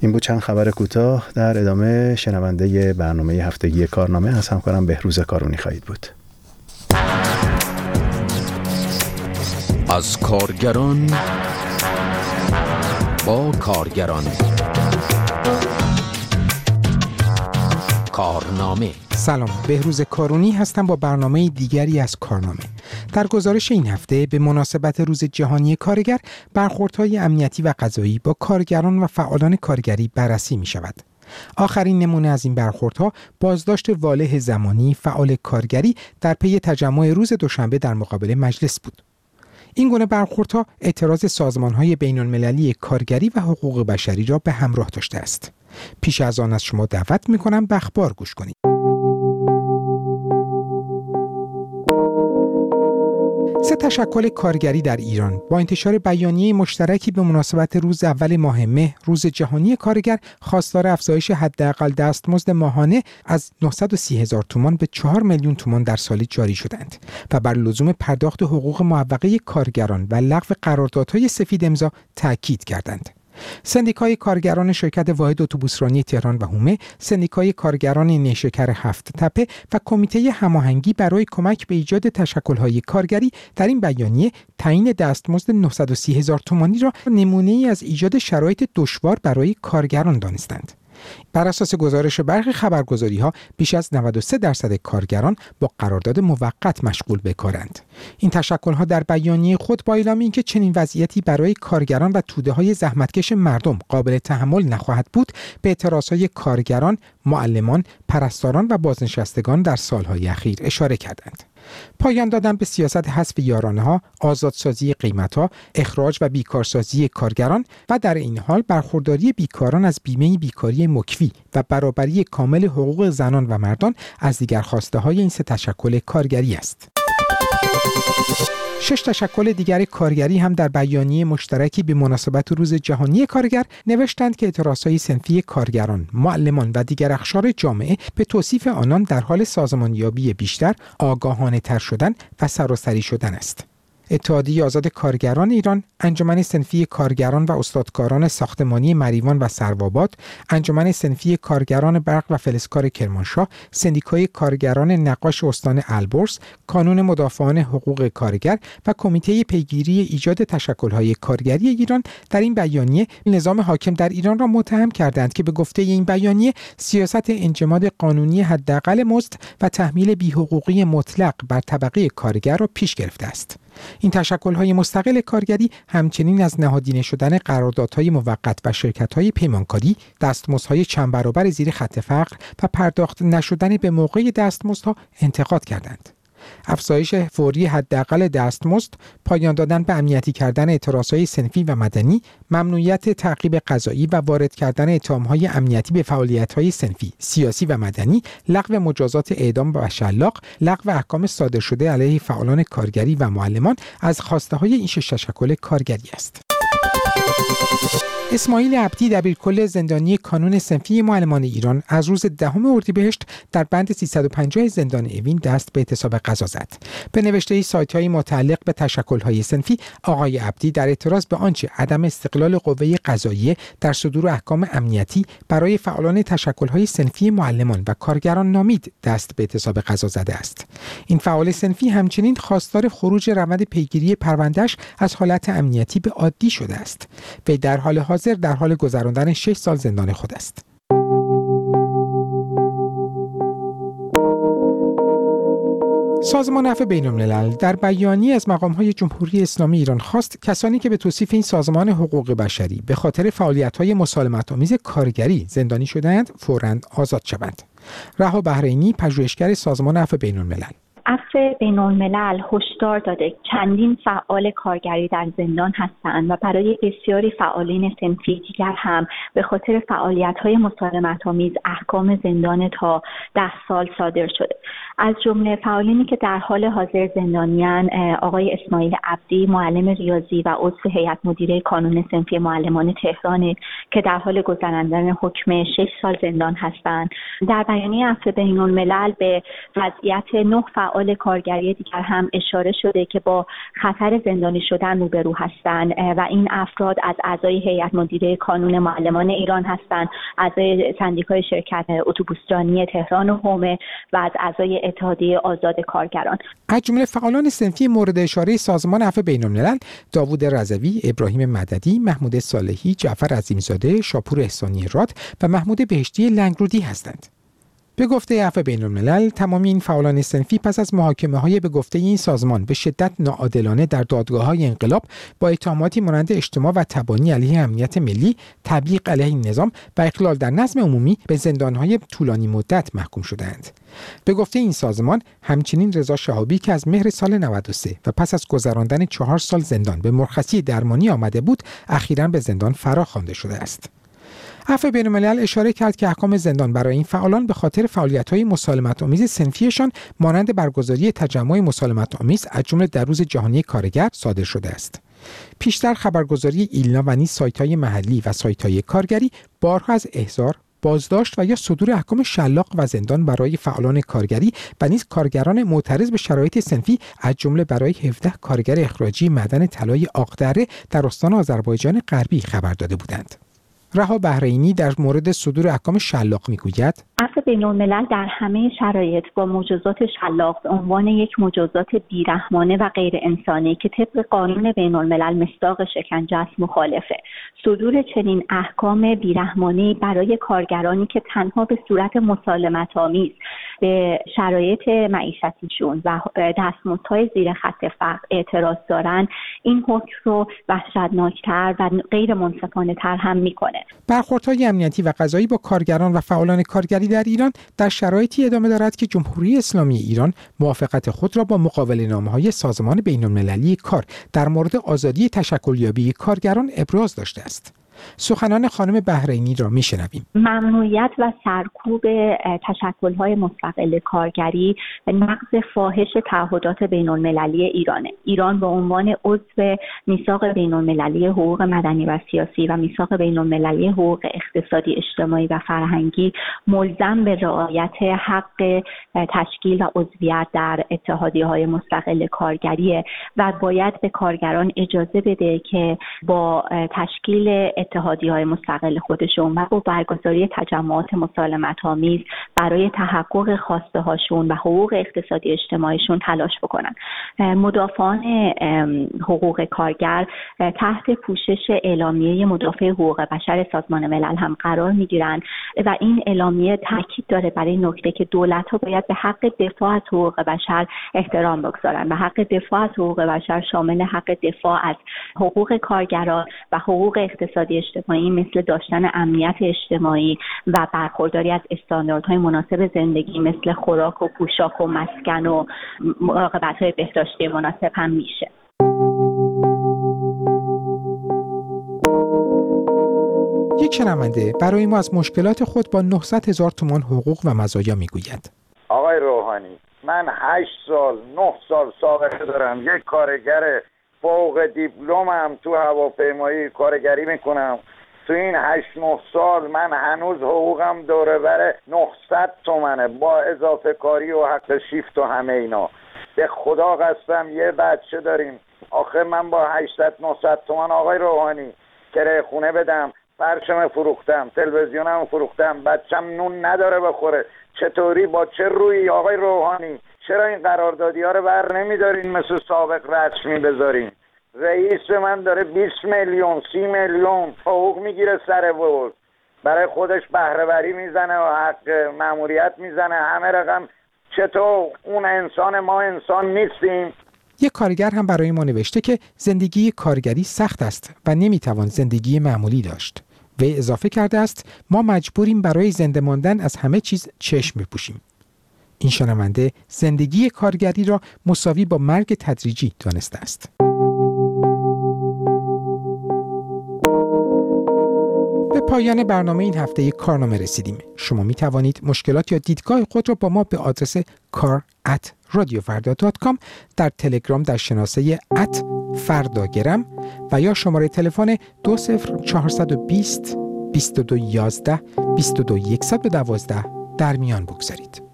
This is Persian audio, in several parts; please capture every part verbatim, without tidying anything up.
این بود چند خبر کوتاه. در ادامه شنونده برنامه هفتگی کارنامه از همکارم بهروز کارونی خواهید بود. از کارگران با کارگران، کارنامه. سلام، بهروز کارونی هستم با برنامه دیگری از کارنامه. در گزارش این هفته به مناسبت روز جهانی کارگر، برخوردهای امنیتی و قضایی با کارگران و فعالان کارگری بررسی می شود. آخرین نمونه از این برخوردها بازداشت والح زمانی، فعال کارگری، در پی تجمع روز دوشنبه در مقابل مجلس بود. این گونه برخوردها اعتراض سازمان‌های بین‌المللی کارگری و حقوق بشری را به همراه داشته است. پیش از آن از شما دعوت می‌کنم به اخبار گوش کنید. سه تشکل کارگری در ایران با انتشار بیانیه مشترکی به مناسبت روز اول ماه مه، روز جهانی کارگر، خواستار افزایش حداقل دستمزد ماهانه از نهصد و سی هزار تومان به چهار میلیون تومان در سال جاری شدند و بر لزوم پرداخت حقوق معوقه کارگران و لغو قراردادهای سفید امضا تاکید کردند. سندیکای کارگران شرکت واحد اتوبوسرانی تهران و هومه، سندیکای کارگران نیشکر هفت تپه و کمیته هماهنگی برای کمک به ایجاد تشکل‌های کارگری در این بیانیه تعیین دستمزد نهصد و سی هزار تومانی را نمونه‌ای از ایجاد شرایط دشوار برای کارگران دانستند. بر اساس گزارش برخی خبرگزاری‌ها بیش از نود و سه درصد کارگران با قرارداد موقت مشغول به کارند. این تشکل‌ها در بیانیه خود با اعلام اینکه چنین وضعیتی برای کارگران و توده‌های زحمتکش مردم قابل تحمل نخواهد بود، به اعتراضهای کارگران، معلمان، پرستاران و بازنشستگان در سال‌های اخیر اشاره کردند. پایان دادن به سیاست حذف یارانه‌ها، آزادسازی قیمت‌ها، اخراج و بیکارسازی کارگران و در این حال برخورداری بیکاران از بیمه بیکاری مکفی و برابری کامل حقوق زنان و مردان از دیگر خواسته‌های این سه تشکل کارگری است. شش تشکل دیگر کارگری هم در بیانیه مشترکی به مناسبت روز جهانی کارگر نوشتند که اعتراضهای صنفی کارگران، معلمان و دیگر اقشار جامعه به توصیف آنان در حال سازمانیابی بیشتر، آگاهانه تر شدن و سراسری شدن است. اتحادیه آزاد کارگران ایران، انجمن صنفی کارگران و استادکاران ساختمانی مریوان و سروآباد، انجمن صنفی کارگران برق و فلزکار کرمانشاه، سندیکای کارگران نقاش استان البرز، کانون مدافعان حقوق کارگر و کمیته پیگیری ایجاد تشکل‌های کارگری ایران در این بیانیه نظام حاکم در ایران را متهم کردند که به گفته این بیانیه سیاست انجماد قانونی حداقل مزد و تحمیل بی‌حقوقی مطلق بر طبقه کارگر را پیش گرفته است. این تشکل‌های مستقل کارگری همچنین از نهادینه شدن قراردادهای موقت و شرکت‌های پیمانکاری، دستمزدهای چند برابر زیر خط فقر و پرداخت نشدن به موقع دستمزدها انتقاد کردند. افزایش فوری حداقل دستمزد، پایان دادن به امنیتی کردن اعتراضهای صنفی و مدنی، ممنوعیت تعقیب قضایی و وارد کردن اتهام‌های امنیتی به فعالیت‌های صنفی، سیاسی و مدنی، لغو مجازات اعدام و شلاق، لغو احکام صادر شده علیه فعالان کارگری و معلمان از خواسته‌های این شش تشکل کارگری است. اسماعیل عبدی، دبیرکل زندانی کانون صنفی معلمان ایران، از روز دهم اردیبهشت در بند سیصد و پنجاه زندان اوین دست به اعتصاب غذا زد. به نوشته سایت‌های متعلق به تشکل‌های صنفی، آقای عبدی در اعتراض به آنچه عدم استقلال قوه قضاییه در صدور احکام امنیتی برای فعالان تشکل‌های صنفی معلمان و کارگران نامید، دست به اعتصاب غذا زده است. این فعال صنفی همچنین خواستار خروج روند پیگیری پرونده‌اش از حالت امنیتی به عادی شده است. وی در حال حاضر در حال گذراندن شش سال زندان خود است. سازمان عفو بین‌الملل در بیانیه از مقام‌های جمهوری اسلامی ایران خواست کسانی که به توصیف این سازمان حقوق بشری به خاطر فعالیت‌های مسالمت‌آمیز کارگری زندانی شده‌اند فوراً آزاد شوند. رها بحرینی، پژوهشگر سازمان عفو بین‌الملل: عفو بین‌الملل هشدار داده چندین فعال کارگری در زندان هستند و برای بسیاری فعالین صنفی دیگر هم به خاطر فعالیت‌های مسالمت‌آمیز احکام زندان تا ده سال صادر شده. از جمله فعالینی که در حال حاضر زندانیان آقای اسماعیل عبدی، معلم ریاضی و عضو هیئت مدیره کانون صنفی معلمان تهران که در حال گذراندن حکم شش سال زندان هستند. در بیانیه عفو بین‌الملل به وضعیت نه فعال کارگری دیگر هم اشاره شده که با خطر زندانی شدن روبرو هستند و این افراد از اعضای هیئت مدیره کانون معلمان ایران هستند، اعضای سندیکای شرکت اتوبوسرانی تهران و حومه و از اعضای اتحادیه آزاد کارگران. از جمله فعالان صنفی مورد اشاره سازمان عفو بین‌الملل داوود رضوی، ابراهیم مددی، محمود صالحی، جعفر عظیم‌زاده، شاپور احسانی راد و محمود بهشتی لنگرودی هستند. به گفته عفو بین‌الملل، تمامی این فعالان صنفی پس از محاکمه‌های به گفته این سازمان به شدت ناعادلانه در دادگاه‌های انقلاب با اتهاماتی مانند اجتماع و تبانی علیه امنیت ملی، تبلیغ علیه النظام و اخلال در نظم عمومی به زندان‌های طولانی مدت محکوم شدند. به گفته این سازمان، همچنین رضا شهابی که از مهر سال نود و سه و پس از گذراندن چهار سال زندان به مرخصی درمانی آمده بود، اخیراً به زندان فرا خوانده شده است. عفو بین‌الملل اشاره کرد که احکام زندان برای این فعالان به خاطر فعالیت‌های مسالمت‌آمیز صنفیشان مانند برگزاری تجمع مسالمت‌آمیز از جمله در روز جهانی کارگر صادر شده است. پیشتر خبرگزاری ایلنا و نیز سایت‌های محلی و سایت‌های کارگری بارها از احضار، بازداشت و یا صدور احکام شلاق و زندان برای فعالان کارگری و نیز کارگران معترض به شرایط صنفی از جمله برای هفده کارگر اخراجی معدن طلای آقدره در استان آذربایجان غربی خبر داده بودند. رها بحرینی در مورد صدور احکام شلاق میگوید: عفو بین‌الملل در همه شرایط با مجازات شلاق به عنوان یک مجازات بیرحمانه و غیر انسانی که طبق قانون بین‌الملل مصداق شکنجه است مخالفه. صدور چنین احکام بیرحمانه برای کارگرانی که تنها به صورت مسالمت‌آمیز به شرایط معیشتیشون و دستمزدهای زیر خط فقر اعتراض دارن، این حکم رو وحشتناکتر و غیر منصفانه تر هم میکنه. برخوردهای امنیتی و قضایی با کارگران و فعالان کارگری در ایران در شرایطی ادامه دارد که جمهوری اسلامی ایران موافقت خود را با مقاوله‌نامه‌های سازمان بین‌المللی کار در مورد آزادی تشکلیابی کارگران ابراز داشته است. سخنان خانم بحرینی را میشنویم. ممنوعیت و سرکوب تشکل‌های مستقل کارگری نقض فاحش تعهدات بین‌المللی ایرانه. ایران به عنوان عضو میثاق بین‌المللی حقوق مدنی و سیاسی و میثاق بین‌المللی حقوق اقتصادی، اجتماعی و فرهنگی ملزم به رعایت حق تشکیل و عضویت در اتحادیه‌های مستقل کارگریه و باید به کارگران اجازه بده که با تشکیل اتحادیه‌های مستقل خودشون و با برگزاری تجمعات مسالمت‌آمیز برای تحقق خواسته هاشون و حقوق اقتصادی اجتماعیشون تلاش بکنن. مدافعان حقوق کارگر تحت پوشش اعلامیه مدافع حقوق بشر سازمان ملل هم قرار میگیرن و این اعلامیه تاکید داره برای نکته که دولت‌ها باید به حق دفاع از حقوق بشر احترام بگذارن و حق دفاع از حقوق بشر شامل حق دفاع از حقوق کارگران و حقوق اقتصادی اجتماعی مثل داشتن امنیت اجتماعی و برخورداری از استانداردهای مناسب زندگی مثل خوراک و پوشاک و مسکن و مراقبت‌های بهداشتی مناسب هم میشه. یک شنونده برای ما از مشکلات خود با نهصد هزار تومان حقوق و مزایا میگوید. آقای روحانی، من هشت سال نه سال سابقه دارم، یک کارگر فوق دیپلمم تو هواپیمایی کارگری میکنم. تو این هشت نه سال من هنوز حقوقم دوره بر نهصد تومنه با اضافه کاری و حق شیفت و همه اینا. به خدا قسم یه بچه داریم، آخه من با هشتصد نهصد تومن آقای روحانی کرایه خونه بدم، فرشم فروختم، تلویزیونم فروختم، بچم نون نداره بخوره، چطوری با چه روی آقای روحانی چرا این قراردادی ها رو بر نمیدارین مثل سابق رسمی بذارین؟ رئیس به من داره بیست میلیون سی میلیون حقوق میگیره سر ورد، برای خودش بهره وری میزنه و حق ماموریت میزنه همه رقم. چطور اون انسان ما انسان نیستیم؟ یک کارگر هم برای ما نوشته که زندگی کارگری سخت است و نمیتوان زندگی معمولی داشت. وی اضافه کرده است ما مجبوریم برای زنده ماندن از همه چیز چشم بپوشیم. این شنونده زندگی کارگری را مساوی با مرگ تدریجی دانسته است. به پایان برنامه این هفته کارنامه رسیدیم. شما می توانید مشکلات یا دیدگاه خود را با ما به آدرس کار ات رادیو فردا دات کام در تلگرام در شناسه ات فرداگرم و یا شماره تلفن دو صفر چهارصد و بیست بیست و دو یازده بیست و دو صد و دوازده در میان بگذارید.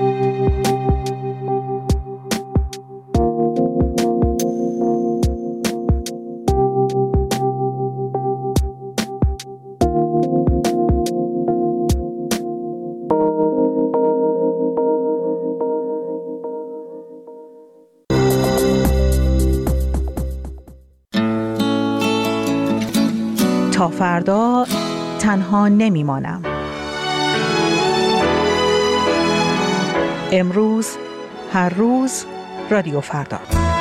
تا فردا تنها نمیمانم. امروز هر روز رادیو فردا.